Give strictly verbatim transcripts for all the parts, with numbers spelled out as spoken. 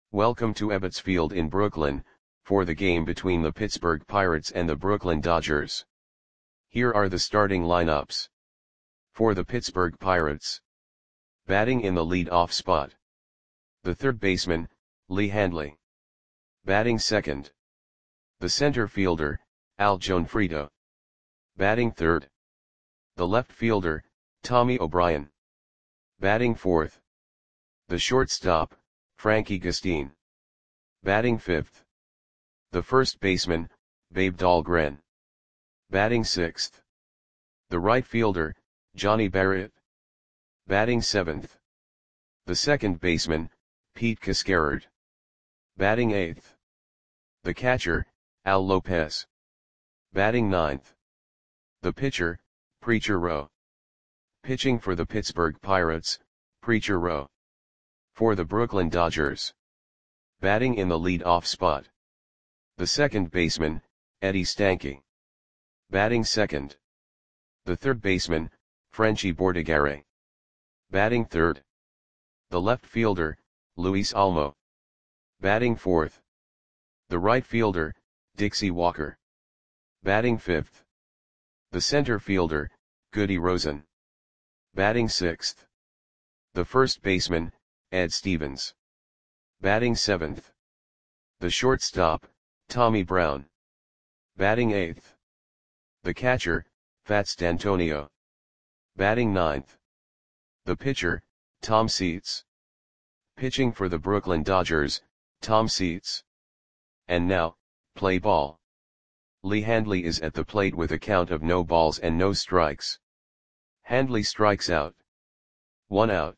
Welcome to Ebbets Field in Brooklyn, for the game between the Pittsburgh Pirates and the Brooklyn Dodgers. Here are the starting lineups. For the Pittsburgh Pirates. Batting in the lead-off spot. The third baseman, Lee Handley. Batting second. The center fielder, Al Gionfriddo. Batting third. The left fielder, Tommy O'Brien. Batting fourth. The shortstop, Frankie Gustin. Batting fifth. The first baseman, Babe Dahlgren. Batting sixth. The right fielder, Johnny Barrett. Batting seventh. The second baseman, Pete Cascarard. Batting eighth. The catcher, Al Lopez. Batting ninth. The pitcher, Preacher Rowe. Pitching for the Pittsburgh Pirates, Preacher Rowe. For the Brooklyn Dodgers. Batting in the lead-off spot. The second baseman, Eddie Stanky. Batting second. The third baseman, Frenchy Bordigare. Batting third. The left fielder, Luis Almo. Batting fourth. The right fielder, Dixie Walker. Batting fifth. The center fielder, Goody Rosen. Batting sixth. The first baseman, Ed Stevens. Batting seventh. The shortstop, Tommy Brown. Batting eighth. The catcher, Fats D'Antonio. Batting ninth. The pitcher, Tom Seitz. Pitching for the Brooklyn Dodgers, Tom Seitz. And now, play ball. Lee Handley is at the plate with a count of no balls and no strikes. Handley strikes out. One out.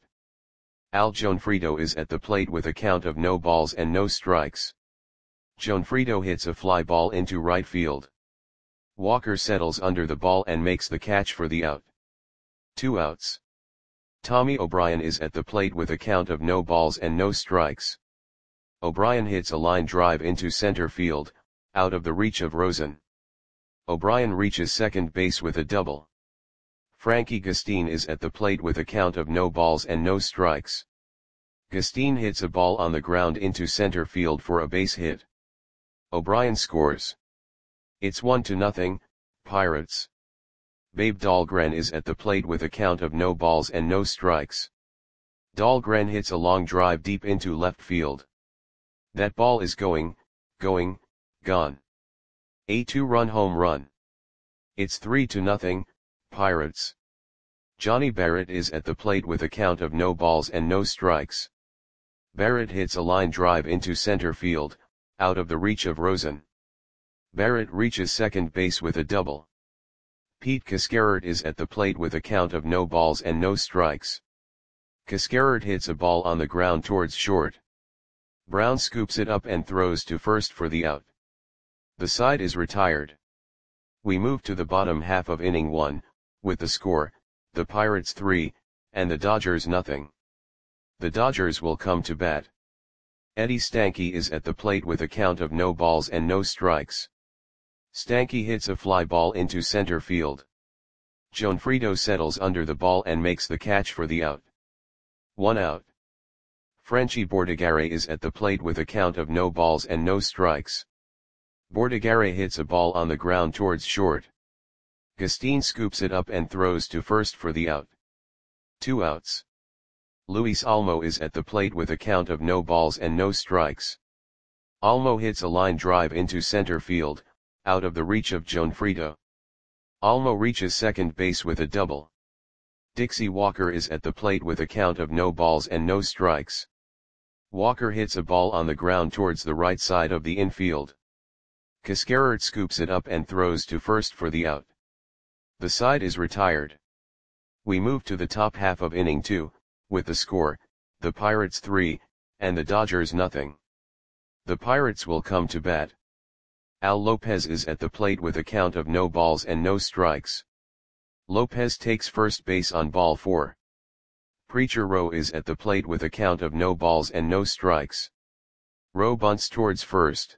Al Gionfriddo is at the plate with a count of no balls and no strikes. Gionfriddo hits a fly ball into right field. Walker settles under the ball and makes the catch for the out. Two outs. Tommy O'Brien is at the plate with a count of no balls and no strikes. O'Brien hits a line drive into center field, out of the reach of Rosen. O'Brien reaches second base with a double. Frankie Gustin is at the plate with a count of no balls and no strikes. Gustin hits a ball on the ground into center field for a base hit. O'Brien scores. It's one to nothing, Pirates. Babe Dahlgren is at the plate with a count of no balls and no strikes. Dahlgren hits a long drive deep into left field. That ball is going, going, gone. A two-run home run. It's three to nothing, Pirates. Johnny Barrett is at the plate with a count of no balls and no strikes. Barrett hits a line drive into center field, out of the reach of Rosen. Barrett reaches second base with a double. Pete Cascarard is at the plate with a count of no balls and no strikes. Cascarard hits a ball on the ground towards short. Brown scoops it up and throws to first for the out. The side is retired. We move to the bottom half of inning one, with the score, the Pirates three, and the Dodgers nothing. The Dodgers will come to bat. Eddie Stanky is at the plate with a count of no balls and no strikes. Stanky hits a fly ball into center field. Gionfriddo settles under the ball and makes the catch for the out. One out. Frenchy Bordigare is at the plate with a count of no balls and no strikes. Bordigare hits a ball on the ground towards short. Gustin scoops it up and throws to first for the out. Two outs. Luis Almo is at the plate with a count of no balls and no strikes. Almo hits a line drive into center field, out of the reach of Gionfriddo. Almo reaches second base with a double. Dixie Walker is at the plate with a count of no balls and no strikes. Walker hits a ball on the ground towards the right side of the infield. Cascarard scoops it up and throws to first for the out. The side is retired. We move to the top half of inning two, with the score, the Pirates three, and the Dodgers nothing. The Pirates will come to bat. Al Lopez is at the plate with a count of no balls and no strikes. Lopez takes first base on ball four. Preacher Rowe is at the plate with a count of no balls and no strikes. Rowe bunts towards first.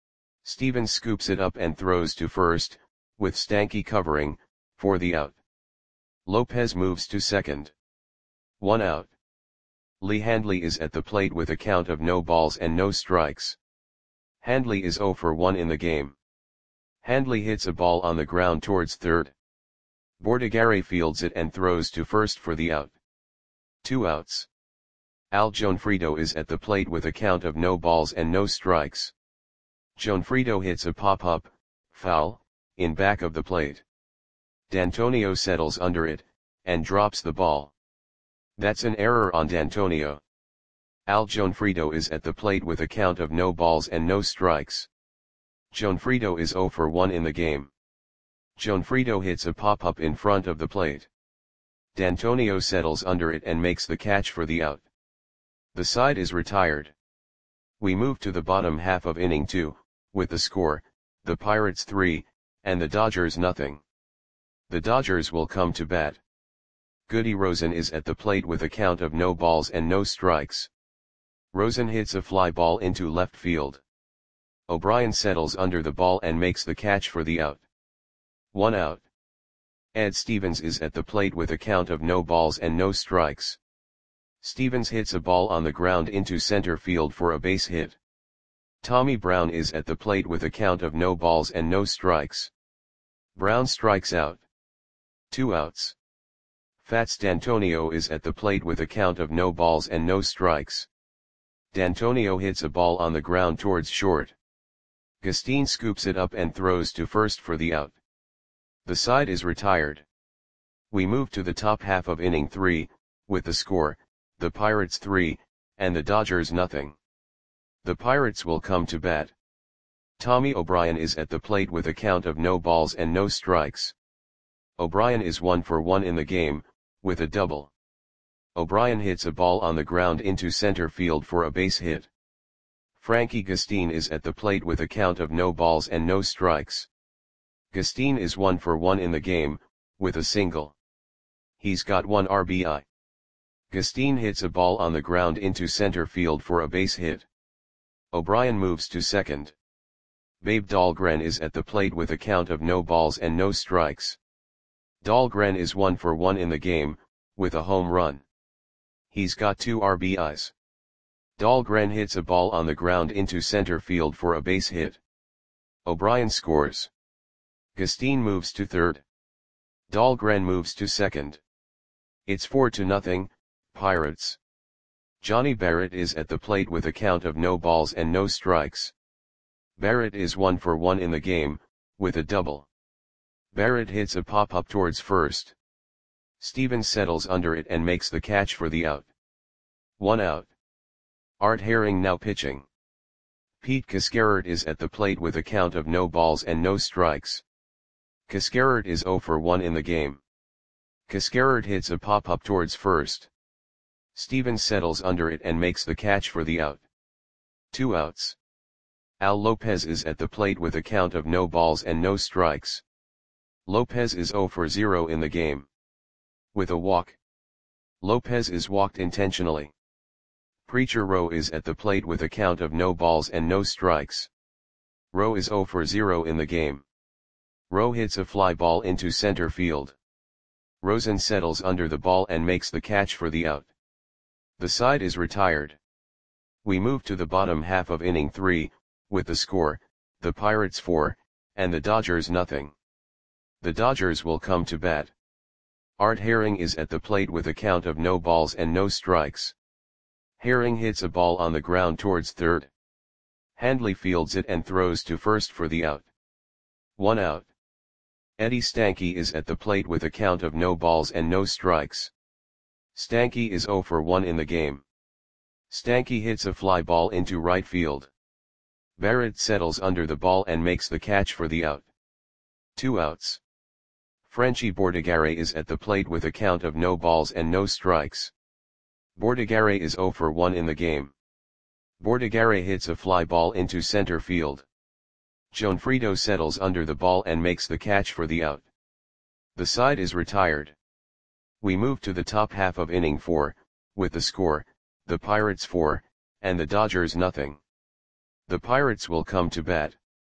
Stevens scoops it up and throws to first, with Stanky covering, for the out. Lopez moves to second. One out. Lee Handley is at the plate with a count of no balls and no strikes. Handley is zero for one in the game. Handley hits a ball on the ground towards third. Bordigare fields it and throws to first for the out. Two outs. Al Gionfriddo is at the plate with a count of no balls and no strikes. Gionfriddo hits a pop-up, foul, in back of the plate. D'Antonio settles under it, and drops the ball. That's an error on D'Antonio. Al Gionfriddo is at the plate with a count of no balls and no strikes. Gionfriddo is zero for one in the game. Gionfriddo hits a pop-up in front of the plate. D'Antonio settles under it and makes the catch for the out. The side is retired. We move to the bottom half of inning two, with the score, the Pirates three, and the Dodgers nothing. The Dodgers will come to bat. Goody Rosen is at the plate with a count of no balls and no strikes. Rosen hits a fly ball into left field. O'Brien settles under the ball and makes the catch for the out. One out. Ed Stevens is at the plate with a count of no balls and no strikes. Stevens hits a ball on the ground into center field for a base hit. Tommy Brown is at the plate with a count of no balls and no strikes. Brown strikes out. Two outs. Fats D'Antonio is at the plate with a count of no balls and no strikes. D'Antonio hits a ball on the ground towards short. Gustin scoops it up and throws to first for the out. The side is retired. We move to the top half of inning three, with the score, the Pirates three, and the Dodgers nothing. The Pirates will come to bat. Tommy O'Brien is at the plate with a count of no balls and no strikes. O'Brien is one for one in the game, with a double. O'Brien hits a ball on the ground into center field for a base hit. Frankie Gustin is at the plate with a count of no balls and no strikes. Gustin is one for one in the game, with a single. He's got one R B I. Gustin hits a ball on the ground into center field for a base hit. O'Brien moves to second. Babe Dahlgren is at the plate with a count of no balls and no strikes. Dahlgren is one for one in the game, with a home run. He's got two R B Is. Dahlgren hits a ball on the ground into center field for a base hit. O'Brien scores. Gustin moves to third. Dahlgren moves to second. It's four to nothing, Pirates. Johnny Barrett is at the plate with a count of no balls and no strikes. Barrett is one for one in the game, with a double. Barrett hits a pop-up towards first. Stevens settles under it and makes the catch for the out. One out. Art Herring now pitching. Pete Cascarert is at the plate with a count of no balls and no strikes. Cascarert is zero for one in the game. Cascarert hits a pop-up towards first. Stevens settles under it and makes the catch for the out. Two outs. Al Lopez is at the plate with a count of no balls and no strikes. Lopez is zero for zero in the game. With a walk. Lopez is walked intentionally. Preacher Rowe is at the plate with a count of no balls and no strikes. Rowe is zero for zero in the game. Rowe hits a fly ball into center field. Rosen settles under the ball and makes the catch for the out. The side is retired. We move to the bottom half of inning three, with the score, the Pirates four, and the Dodgers nothing. The Dodgers will come to bat. Art Herring is at the plate with a count of no balls and no strikes. Herring hits a ball on the ground towards third. Handley fields it and throws to first for the out. One out. Eddie Stanky is at the plate with a count of no balls and no strikes. Stanky is zero for one in the game. Stanky hits a fly ball into right field. Barrett settles under the ball and makes the catch for the out. Two outs. Frenchy Bordigare is at the plate with a count of no balls and no strikes. Bordigare is zero for one in the game. Bordigare hits a fly ball into center field. Gionfriddo settles under the ball and makes the catch for the out. The side is retired. We move to the top half of inning four, with the score, the Pirates four, and the Dodgers nothing. The Pirates will come to bat.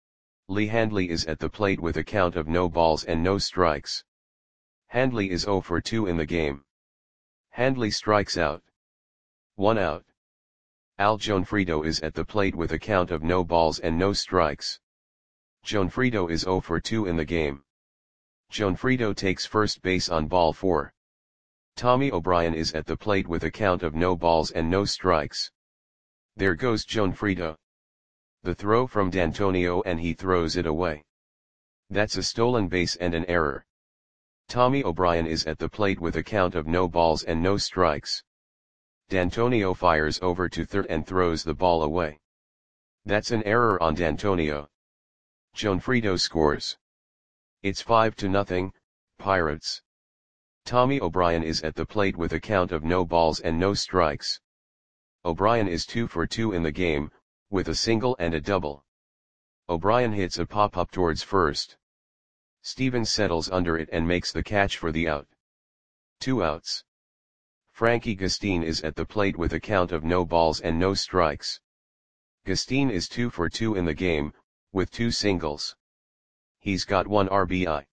Lee Handley is at the plate with a count of no balls and no strikes. Handley is zero for two in the game. Handley strikes out. One out. Al Jonfredo is at the plate with a count of no balls and no strikes. Jonfredo is zero for two in the game. Jonfredo takes first base on ball four. Tommy O'Brien is at the plate with a count of no balls and no strikes. There goes Jonfredo. The throw from D'Antonio and he throws it away. That's a stolen base and an error. Tommy O'Brien is at the plate with a count of no balls and no strikes. D'Antonio fires over to third and throws the ball away. That's an error on D'Antonio. Jonfredo scores. It's five to nothing, Pirates. Tommy O'Brien is at the plate with a count of no balls and no strikes. O'Brien is two for two in the game, with a single and a double. O'Brien hits a pop-up towards first. Stevens settles under it and makes the catch for the out. Two outs. Frankie Gustin is at the plate with a count of no balls and no strikes. Gustin is two for two in the game, with two singles. He's got one R B I.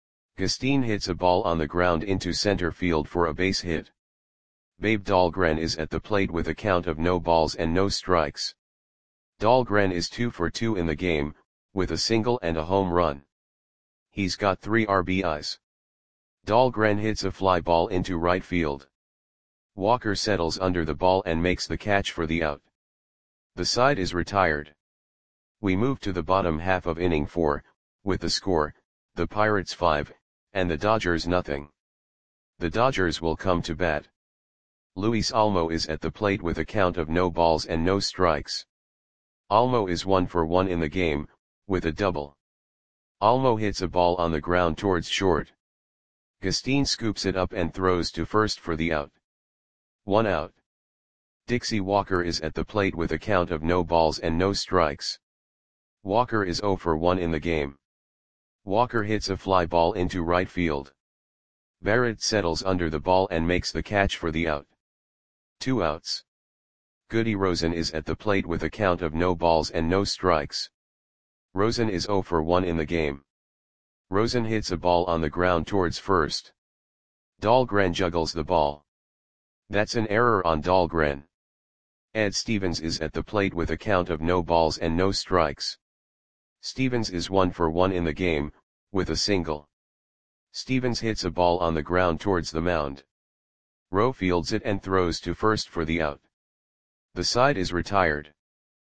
Gustin hits a ball on the ground into center field for a base hit. Babe Dahlgren is at the plate with a count of no balls and no strikes. Dahlgren is two for two in the game, with a single and a home run. He's got three R B Is. Dahlgren hits a fly ball into right field. Walker settles under the ball and makes the catch for the out. The side is retired. We move to the bottom half of inning four, with the score, the Pirates five, and the Dodgers nothing. The Dodgers will come to bat. Luis Olmo is at the plate with a count of no balls and no strikes. Olmo is one for one in the game, with a double. Olmo hits a ball on the ground towards short. Gustin scoops it up and throws to first for the out. One out. Dixie Walker is at the plate with a count of no balls and no strikes. Walker is zero for one in the game. Walker hits a fly ball into right field. Barrett settles under the ball and makes the catch for the out. Two outs. Goody Rosen is at the plate with a count of no balls and no strikes. Rosen is zero for one in the game. Rosen hits a ball on the ground towards first. Dahlgren juggles the ball. That's an error on Dahlgren. Ed Stevens is at the plate with a count of no balls and no strikes. Stevens is one for one in the game, with a single. Stevens hits a ball on the ground towards the mound. Rowe fields it and throws to first for the out. The side is retired.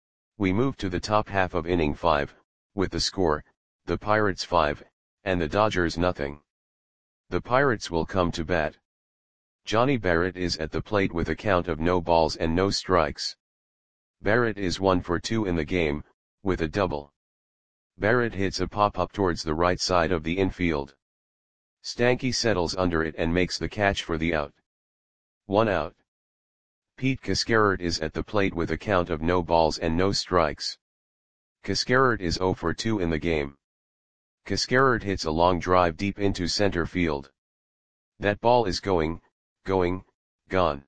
We move to the top half of inning five, with the score, the Pirates five, and the Dodgers nothing. The Pirates will come to bat. Johnny Barrett is at the plate with a count of no balls and no strikes. Barrett is one for two in the game, with a double. Barrett hits a pop-up towards the right side of the infield. Stanky settles under it and makes the catch for the out. One out. Pete Cascarert is at the plate with a count of no balls and no strikes. Cascarert is zero for two in the game. Cascarert hits a long drive deep into center field. That ball is going, going, gone.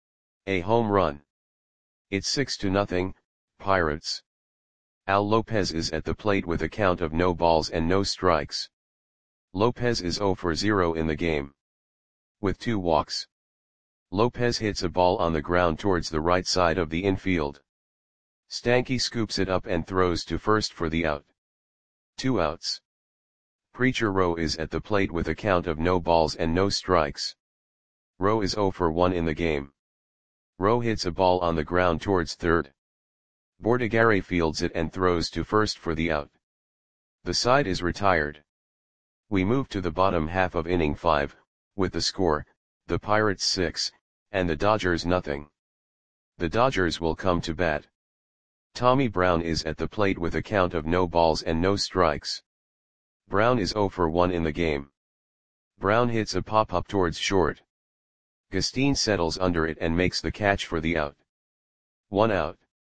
A home run. It's six to nothing, Pirates. Al Lopez is at the plate with a count of no balls and no strikes. Lopez is zero for zero in the game. With two walks. Lopez hits a ball on the ground towards the right side of the infield. Stanky scoops it up and throws to first for the out. Two outs. Preacher Rowe is at the plate with a count of no balls and no strikes. Rowe is zero for one in the game. Rowe hits a ball on the ground towards third. Bordegare fields it and throws to first for the out. The side is retired. We move to the bottom half of inning five, with the score, the Pirates six, and the Dodgers nothing. The Dodgers will come to bat. Tommy Brown is at the plate with a count of no balls and no strikes. Brown is zero for one in the game. Brown hits a pop-up towards short. Gustin settles under it and makes the catch for the out. One out.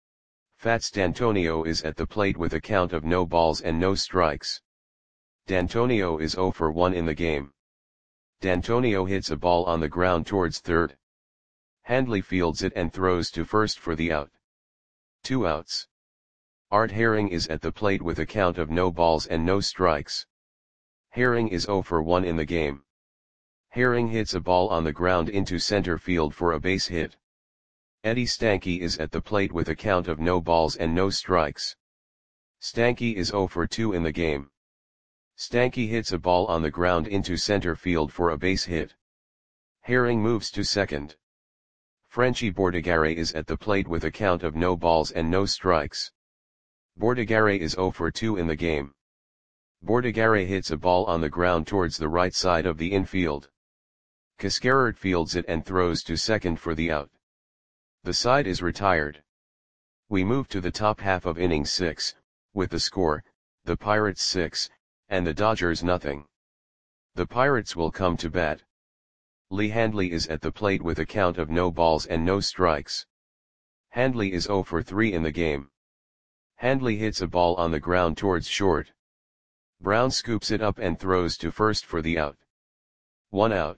Fats D'Antonio is at the plate with a count of no balls and no strikes. D'Antonio is zero for one in the game. D'Antonio hits a ball on the ground towards third. Handley fields it and throws to first for the out. Two outs. Art Herring is at the plate with a count of no balls and no strikes. Herring is zero for one in the game. Herring hits a ball on the ground into center field for a base hit. Eddie Stanky is at the plate with a count of no balls and no strikes. Stanky is zero for two in the game. Stanky hits a ball on the ground into center field for a base hit. Herring moves to second. Frenchy Bordigare is at the plate with a count of no balls and no strikes. Bordigare is zero for two in the game. Bordigare hits a ball on the ground towards the right side of the infield. Cascarert fields it and throws to second for the out. The side is retired. We move to the top half of inning six, with the score, the Pirates six, and the Dodgers nothing. The Pirates will come to bat. Lee Handley is at the plate with a count of no balls and no strikes. Handley is zero for three in the game. Handley hits a ball on the ground towards short. Brown scoops it up and throws to first for the out. One out.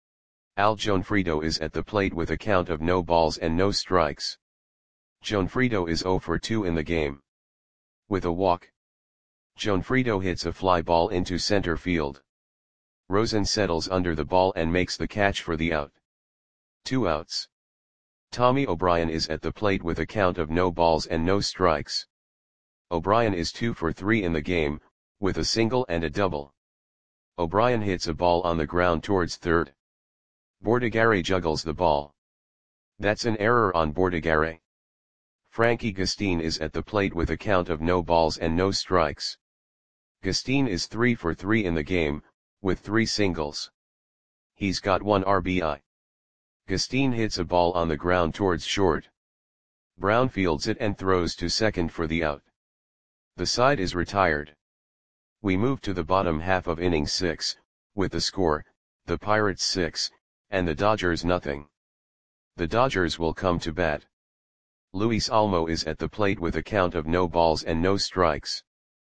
Al Gionfriddo is at the plate with a count of no balls and no strikes. Gionfriddo is zero for two in the game. With a walk, Gionfriddo hits a fly ball into center field. Rosen settles under the ball and makes the catch for the out. Two outs. Tommy O'Brien is at the plate with a count of no balls and no strikes. O'Brien is two for three in the game, with a single and a double. O'Brien hits a ball on the ground towards third. Bordigare juggles the ball. That's an error on Bordigare. Frankie Gustin is at the plate with a count of no balls and no strikes. Gustin is three for three in the game, with three singles. He's got one R B I. Gustin hits a ball on the ground towards short. Brown fields it and throws to second for the out. The side is retired. We move to the bottom half of inning six, with the score, the Pirates six, and the Dodgers nothing. The Dodgers will come to bat. Luis Almo is at the plate with a count of no balls and no strikes.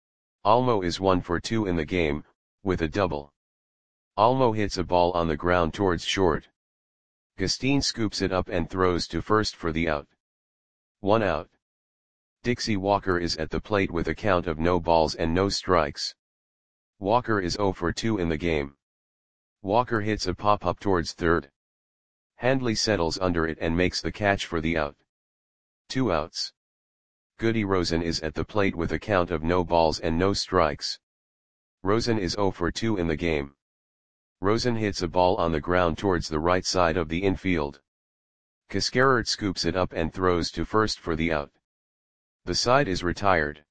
Almo is one for two in the game, with a double. Almo hits a ball on the ground towards short. Gustin scoops it up and throws to first for the out. One out. Dixie Walker is at the plate with a count of no balls and no strikes. Walker is zero for two in the game. Walker hits a pop-up towards third. Handley settles under it and makes the catch for the out. Two outs. Goody Rosen is at the plate with a count of no balls and no strikes. Rosen is zero for two in the game. Rosen hits a ball on the ground towards the right side of the infield. Cascarert scoops it up and throws to first for the out. The side is retired.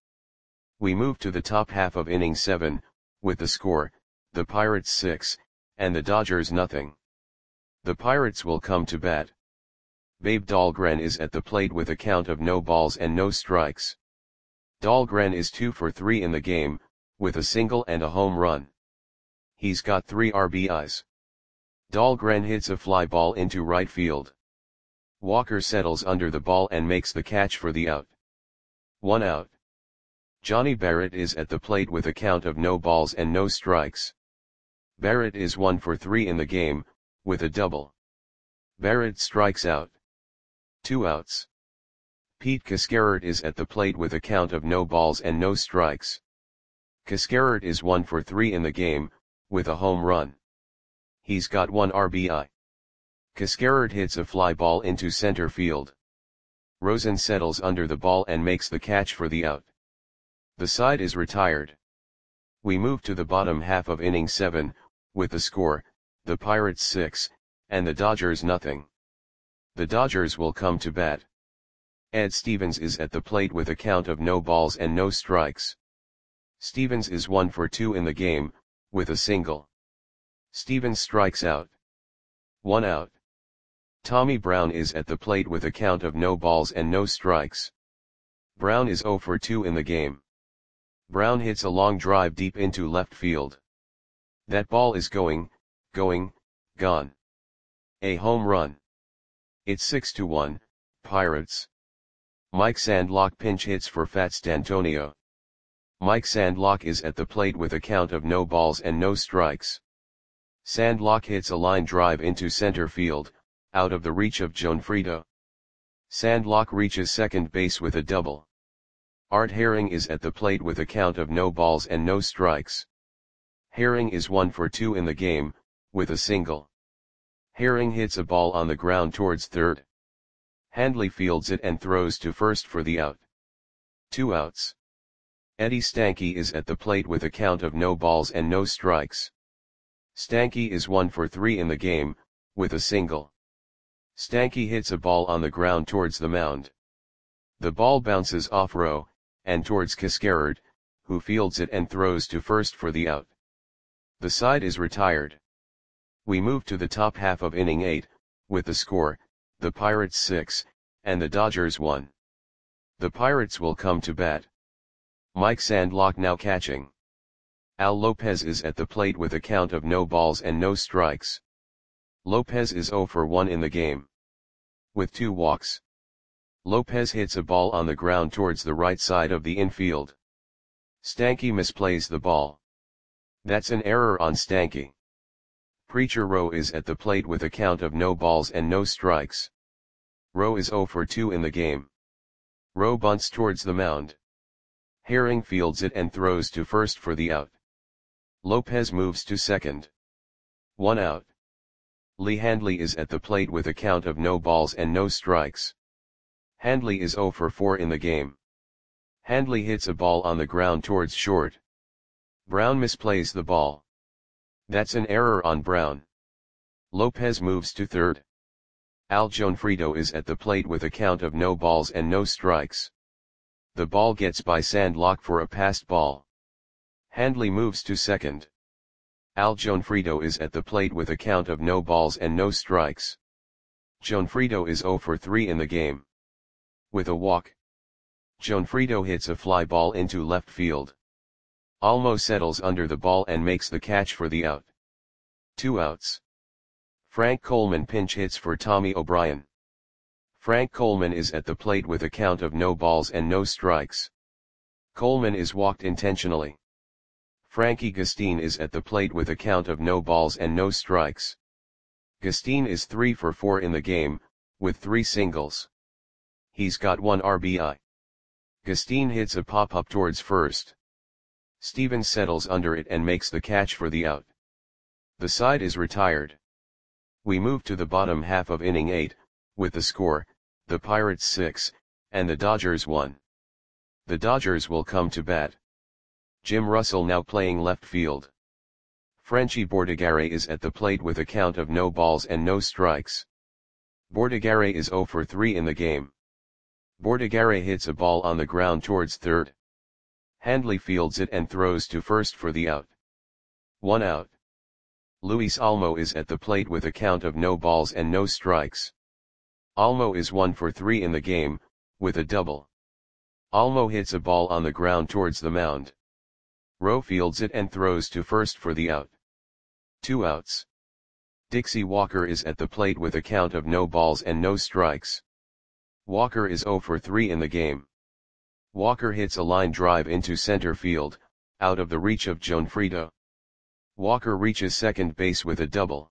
We move to the top half of inning seven, with the score, the Pirates six, and the Dodgers nothing. The Pirates will come to bat. Babe Dahlgren is at the plate with a count of no balls and no strikes. Dahlgren is two for three in the game, with a single and a home run. He's got three R B Is. Dahlgren hits a fly ball into right field. Walker settles under the ball and makes the catch for the out. One out. Johnny Barrett is at the plate with a count of no balls and no strikes. Barrett is one for three in the game, with a double. Barrett strikes out. Two outs. Pete Cascarert is at the plate with a count of no balls and no strikes. Cascarert is one for three in the game, with a home run. He's got one R B I. Cascarert hits a fly ball into center field. Rosen settles under the ball and makes the catch for the out. The side is retired. We move to the bottom half of inning seven, with the score, the Pirates six, and the Dodgers nothing. The Dodgers will come to bat. Ed Stevens is at the plate with a count of no balls and no strikes. Stevens is one for two in the game, with a single. Stevens strikes out. One out. Tommy Brown is at the plate with a count of no balls and no strikes. Brown is zero for two in the game. Brown hits a long drive deep into left field. That ball is going, going, gone. A home run. It's six to one, Pirates. Mike Sandlock pinch hits for Fats D'Antonio. Mike Sandlock is at the plate with a count of no balls and no strikes. Sandlock hits a line drive into center field, out of the reach of Gionfriddo. Sandlock reaches second base with a double. Art Herring is at the plate with a count of no balls and no strikes. Herring is one for two in the game, with a single. Herring hits a ball on the ground towards third. Handley fields it and throws to first for the out. Two outs. Eddie Stanky is at the plate with a count of no balls and no strikes. Stanky is one for three in the game, with a single. Stanky hits a ball on the ground towards the mound. The ball bounces off Rowe, and towards Cascarard, who fields it and throws to first for the out. The side is retired. We move to the top half of inning eight, with the score, the Pirates six, and the Dodgers one. The Pirates will come to bat. Mike Sandlock now catching. Al Lopez is at the plate with a count of no balls and no strikes. Lopez is zero for one in the game, with two walks. Lopez hits a ball on the ground towards the right side of the infield. Stanky misplays the ball. That's an error on Stanky. Preacher Rowe is at the plate with a count of no balls and no strikes. Rowe is zero for two in the game. Rowe bunts towards the mound. Herring fields it and throws to first for the out. Lopez moves to second. One out. Lee Handley is at the plate with a count of no balls and no strikes. Handley is zero for four in the game. Handley hits a ball on the ground towards short. Brown misplays the ball. That's an error on Brown. Lopez moves to third. Al Gionfriddo is at the plate with a count of no balls and no strikes. The ball gets by Sandlock for a passed ball. Handley moves to second. Al Gionfriddo is at the plate with a count of no balls and no strikes. Gionfriddo is zero for three in the game, with a walk. Gionfriddo hits a fly ball into left field. Almo settles under the ball and makes the catch for the out. Two outs. Frank Coleman pinch hits for Tommy O'Brien. Frank Coleman is at the plate with a count of no balls and no strikes. Coleman is walked intentionally. Frankie Gustine is at the plate with a count of no balls and no strikes. Gustine is three for four in the game, with three singles. He's got one R B I. Gustine hits a pop-up towards first. Stevens settles under it and makes the catch for the out. The side is retired. We move to the bottom half of inning eight, with the score, the Pirates six, and the Dodgers one. The Dodgers will come to bat. Jim Russell now playing left field. Frenchy Bordigare is at the plate with a count of no balls and no strikes. Bordigare is zero for three in the game. Bordigare hits a ball on the ground towards third. Handley fields it and throws to first for the out. One out. Luis Almo is at the plate with a count of no balls and no strikes. Almo is one for three in the game, with a double. Almo hits a ball on the ground towards the mound. Rowe fields it and throws to first for the out. Two outs. Dixie Walker is at the plate with a count of no balls and no strikes. Walker is zero for three in the game. Walker hits a line drive into center field, out of the reach of Gionfriddo. Walker reaches second base with a double.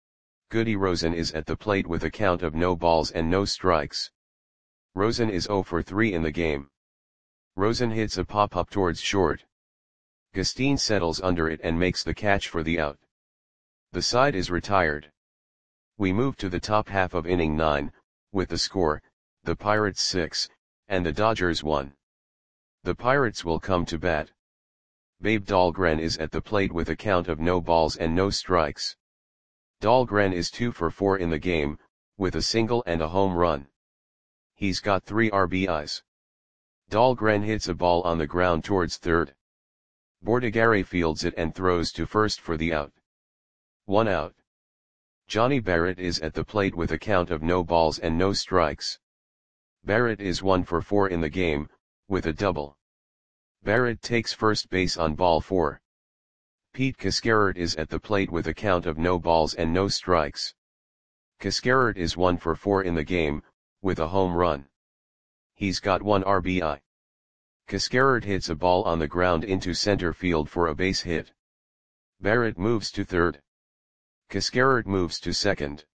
Goody Rosen is at the plate with a count of no balls and no strikes. Rosen is zero for three in the game. Rosen hits a pop-up towards short. Gustine settles under it and makes the catch for the out. The side is retired. We move to the top half of inning nine, with the score, the Pirates six, and the Dodgers one. The Pirates will come to bat. Babe Dahlgren is at the plate with a count of no balls and no strikes. Dahlgren is two for four in the game, with a single and a home run. He's got three R B Is. Dahlgren hits a ball on the ground towards third. Bordigare fields it and throws to first for the out. One out. Johnny Barrett is at the plate with a count of no balls and no strikes. Barrett is one for four in the game, with a double. Barrett takes first base on ball four. Pete Cascarard is at the plate with a count of no balls and no strikes. Cascarard is one for four in the game, with a home run. He's got one R B I. Cascarard hits a ball on the ground into center field for a base hit. Barrett moves to third. Cascarard moves to second.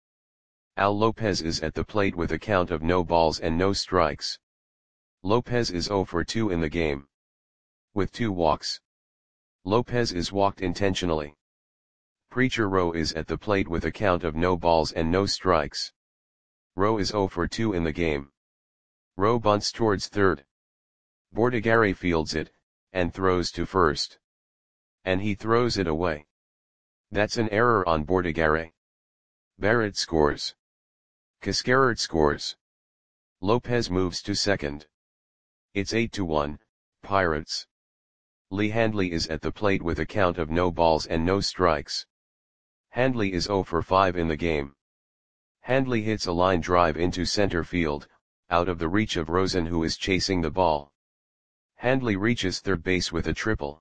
Al Lopez is at the plate with a count of no balls and no strikes. Lopez is zero for two in the game, with two walks. Lopez is walked intentionally. Preacher Rowe is at the plate with a count of no balls and no strikes. Rowe is zero for two in the game. Rowe bunts towards third. Bordegare fields it, and throws to first. And he throws it away. That's an error on Bordegare. Barrett scores. Cascarard scores. Lopez moves to second. It's eight to one, Pirates. Lee Handley is at the plate with a count of no balls and no strikes. Handley is zero for five in the game. Handley hits a line drive into center field, out of the reach of Rosen, who is chasing the ball. Handley reaches third base with a triple.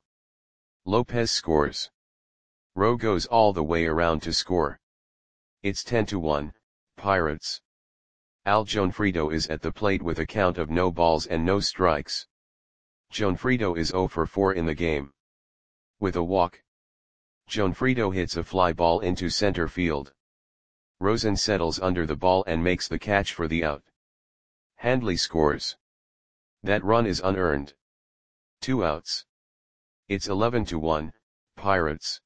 Lopez scores. Rowe goes all the way around to score. It's ten to one, Pirates. Al Gionfriddo is at the plate with a count of no balls and no strikes. Gionfriddo is zero for four in the game. With a walk, Gionfriddo hits a fly ball into center field. Rosen settles under the ball and makes the catch for the out. Handley scores. That run is unearned. Two outs. It's eleven to one, Pirates.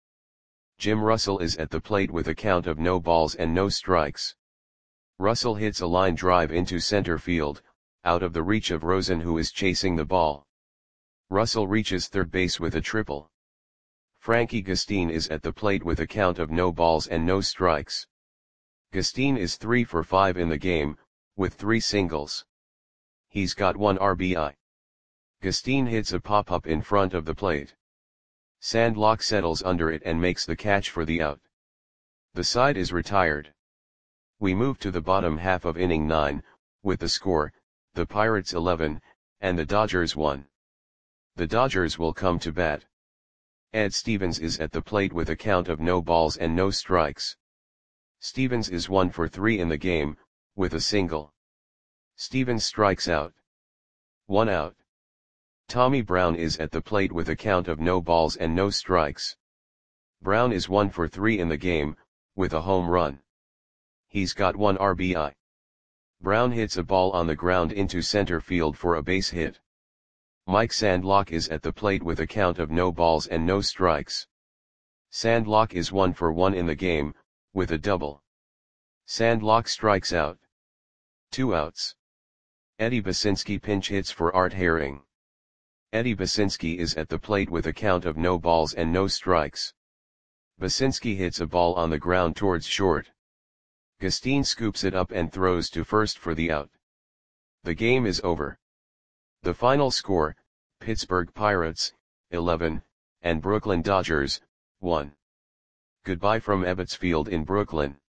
Jim Russell is at the plate with a count of no balls and no strikes. Russell hits a line drive into center field, out of the reach of Rosen, who is chasing the ball. Russell reaches third base with a triple. Frankie Gustin is at the plate with a count of no balls and no strikes. Gustin is three for five in the game, with three singles. He's got one R B I. Gustin hits a pop-up in front of the plate. Sandlock settles under it and makes the catch for the out. The side is retired. We move to the bottom half of inning nine, with the score, the Pirates eleven, and the Dodgers one. The Dodgers will come to bat. Ed Stevens is at the plate with a count of no balls and no strikes. Stevens is one for three in the game, with a single. Stevens strikes out. One out. Tommy Brown is at the plate with a count of no balls and no strikes. Brown is one for three in the game, with a home run. He's got one R B I. Brown hits a ball on the ground into center field for a base hit. Mike Sandlock is at the plate with a count of no balls and no strikes. Sandlock is one for one in the game, with a double. Sandlock strikes out. Two outs. Eddie Basinski pinch hits for Art Herring. Eddie Basinski is at the plate with a count of no balls and no strikes. Basinski hits a ball on the ground towards short. Gustin scoops it up and throws to first for the out. The game is over. The final score, Pittsburgh Pirates, eleven, and Brooklyn Dodgers, one. Goodbye from Ebbets Field in Brooklyn.